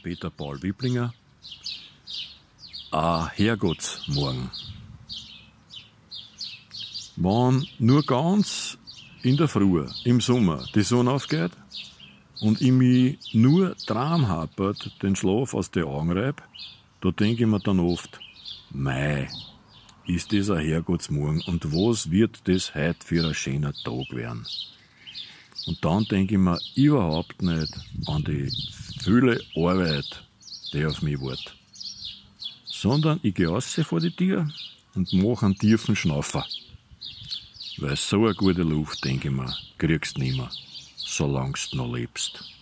Peter Paul Wiblinger. Herrgottsmorgen. Wenn nur ganz in der Früh, im Sommer, die Sonne aufgeht und ich mich nur traumhappert den Schlaf aus den Augen reib, da denke ich mir dann oft, mei, ist das ein Herrgottsmorgen und was wird das heute für ein schöner Tag werden? Und dann denke ich mir überhaupt nicht an die viele Arbeit, die auf mich wartet. Sondern ich gehe raus vor die Tür und mache einen tiefen Schnaufer. Weil so eine gute Luft, denke ich mir, kriegst du nimmer, solange du noch lebst.